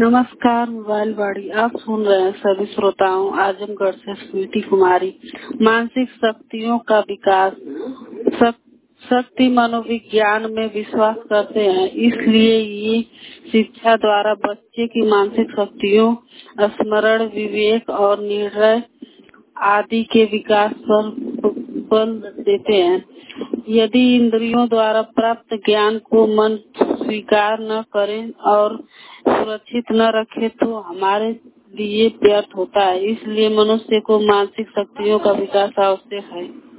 नमस्कार। मोबाइल बाड़ी आप सुन रहे हैं सभी श्रोताओं। आजमगढ़ से स्वीटी कुमारी। मानसिक शक्तियों का विकास। शक्ति मनोविज्ञान में विश्वास करते हैं, इसलिए ये शिक्षा द्वारा बच्चे की मानसिक शक्तियों, स्मरण, विवेक और निर्णय आदि के विकास पर बल देते हैं। यदि इंद्रियों द्वारा प्राप्त ज्ञान को मन स्वीकार न करे और सुरक्षित न रखे तो हमारे लिए व्यर्थ होता है। इसलिए मनुष्य को मानसिक शक्तियों का विकास आवश्यक है।